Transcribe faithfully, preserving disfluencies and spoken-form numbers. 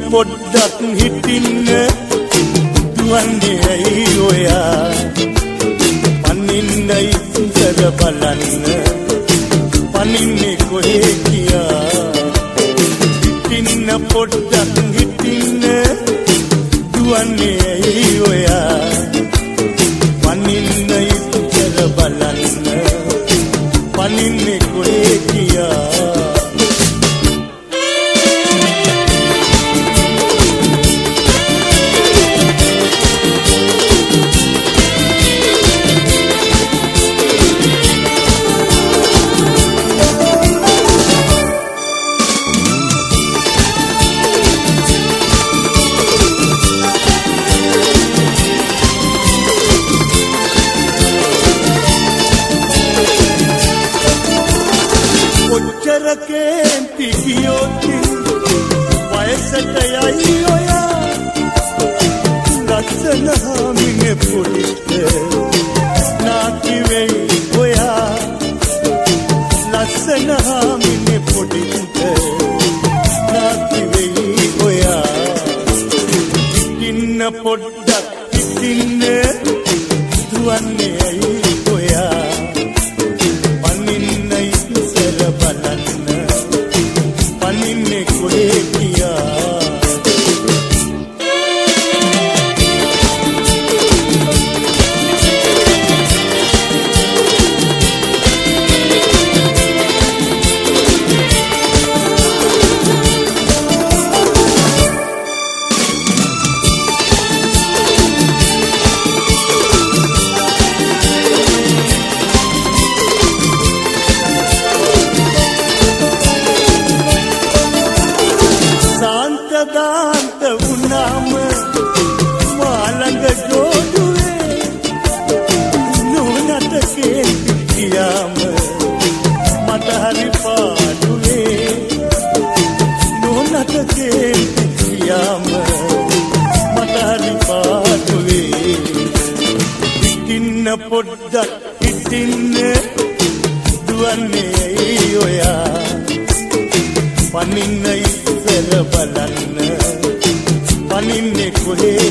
පොඩ්ඩක් හිටින්න දුවන්නේ ඇයි ඔයා පනින්න ඉස්සර බලන්න පනින්නේ කොහේ කියා හිටින්න පොඩ්ඩක් හිටින්න දුවන්නේ ඇයි ඔයා පනින්න ඉස්සර බලන්න පනින්නේ කොහේ කියා කේන්ති ගියොත් වයසට යයි ඔයා ලස්සන හාමිනේ පොඩිට නාකි වෙයි ඔයා ලස්සන හාමිනේ පොඩිට නාකි වෙයි ඔයා හිටින්න පොඩ්ඩක් හිටින්න දුවන්නේ ඇයි ඔයා පනින්න ඉස්සර බලන්න පනින්නේ කොහේ කියා දාන්ත වුණාම මාළඟ ජෝඩුවේ නුනට කේන්ති කියාම මට හරි පාඩුවේ නුනට කේන්ති කියාම මට හරි පාඩුවේ හිටින්න පොඩ්ඩක් හිටින්න දුවන්නේ ඇයි ඔයා පනින්න ඉස්සර බලන්න පනින්නේ කොහේ